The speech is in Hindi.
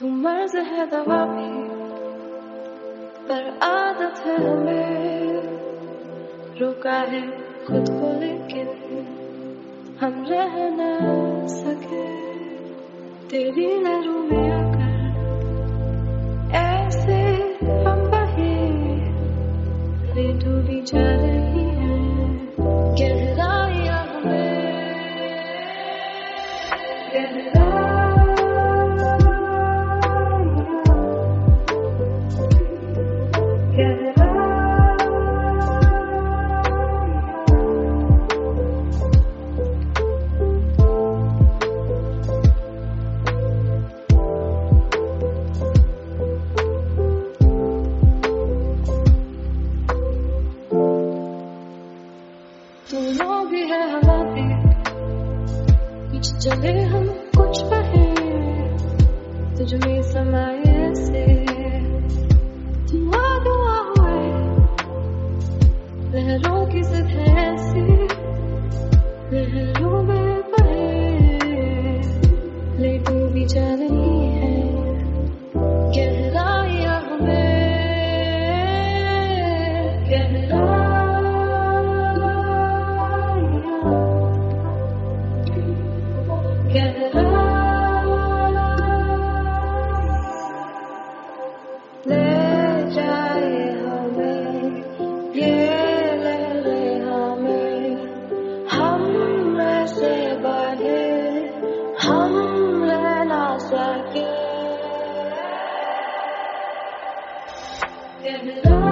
तू मर्ज है दवा भी, पर आदत है हमें रोका है खुद को, लेकिन हम रह न सके तेरी लहरों में आकर। ऐसे हम बहे ले डूबी जा रही हैं गहराइयां हमें, दोनों भी है हवा भी, कुछ जले हम कुछ बहे तुझ में समाये ऐसे, दुआ दुआ हुए लहरों की जिद है ऐसी, लहरों में बहे ले डूबी जा रही है गहराइयां हमें, ले जाए हमें ये लहरें हमें, हम ऐसे बढ़े हम रह ना सके।